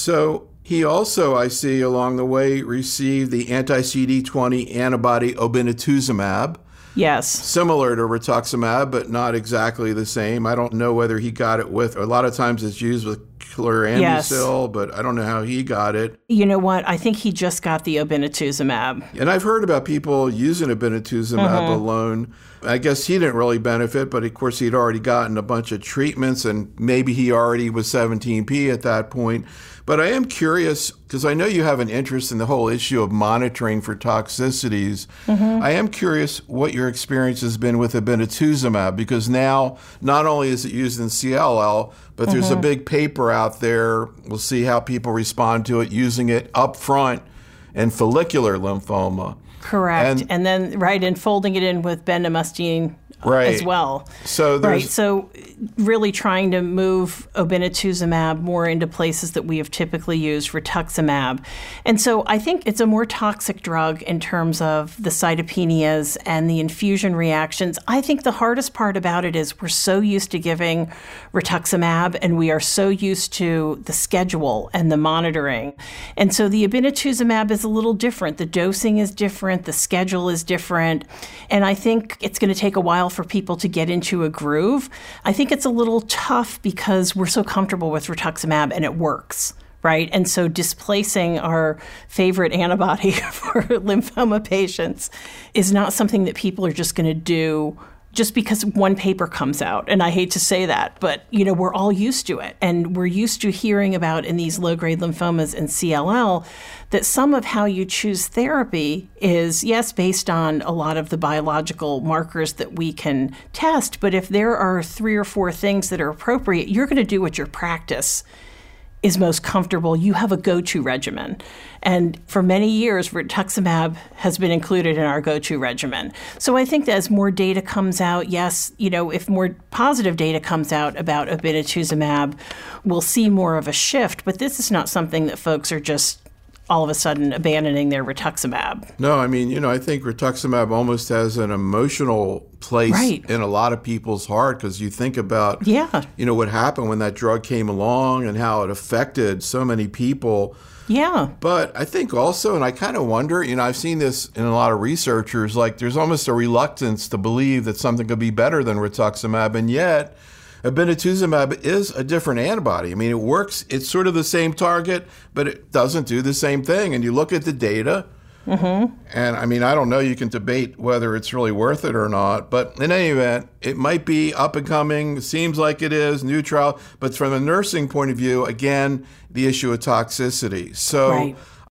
So he also, I see along the way, received the anti-CD20 antibody obinutuzumab. Yes. Similar to rituximab, but not exactly the same. I don't know whether he got it with, a lot of times it's used with chlorambucil, but I don't know how he got it. You know what? I think he just got the obinutuzumab. And I've heard about people using obinutuzumab alone. I guess he didn't really benefit, but of course he'd already gotten a bunch of treatments and maybe he already was 17P at that point. But I am curious, because I know you have an interest in the whole issue of monitoring for toxicities. I am curious what your experience has been with obinutuzumab, because now not only is it used in CLL, but there's a big paper out there. We'll see how people respond to it, using it up front in follicular lymphoma. Correct. And then, and folding it in with bendamustine as well. So So really trying to move obinutuzumab more into places that we have typically used rituximab. And so I think it's a more toxic drug in terms of the cytopenias and the infusion reactions. I think the hardest part about it is we're so used to giving rituximab and we are so used to the schedule and the monitoring. And so the obinutuzumab is a little different. The dosing is different. The schedule is different. And I think it's going to take a while for people to get into a groove. I think it's a little tough because we're so comfortable with rituximab and it works, right? And so displacing our favorite antibody for lymphoma patients is not something that people are just going to do just because one paper comes out. And I hate to say that, but we're all used to it. And we're used to hearing about in these low-grade lymphomas and CLL that some of how you choose therapy is, yes, based on a lot of the biological markers that we can test. But if there are 3 or 4 things that are appropriate, you're going to do what your practice is most comfortable. You have a go-to regimen. And for many years, rituximab has been included in our go-to regimen. So I think that as more data comes out, yes, if more positive data comes out about obinutuzumab, we'll see more of a shift. But this is not something that folks are just all of a sudden abandoning their rituximab. No, I mean, I think rituximab almost has an emotional place in a lot of people's heart, because you think about, what happened when that drug came along and how it affected so many people. Yeah. But I think also, and I kind of wonder, I've seen this in a lot of researchers, like there's almost a reluctance to believe that something could be better than rituximab, and yet obinutuzumab is a different antibody. I mean, it works, it's sort of the same target, but it doesn't do the same thing. And you look at the data, and I mean, I don't know, you can debate whether it's really worth it or not, but in any event, it might be up and coming, seems like it is, new trial, but from a nursing point of view, again, the issue of toxicity. So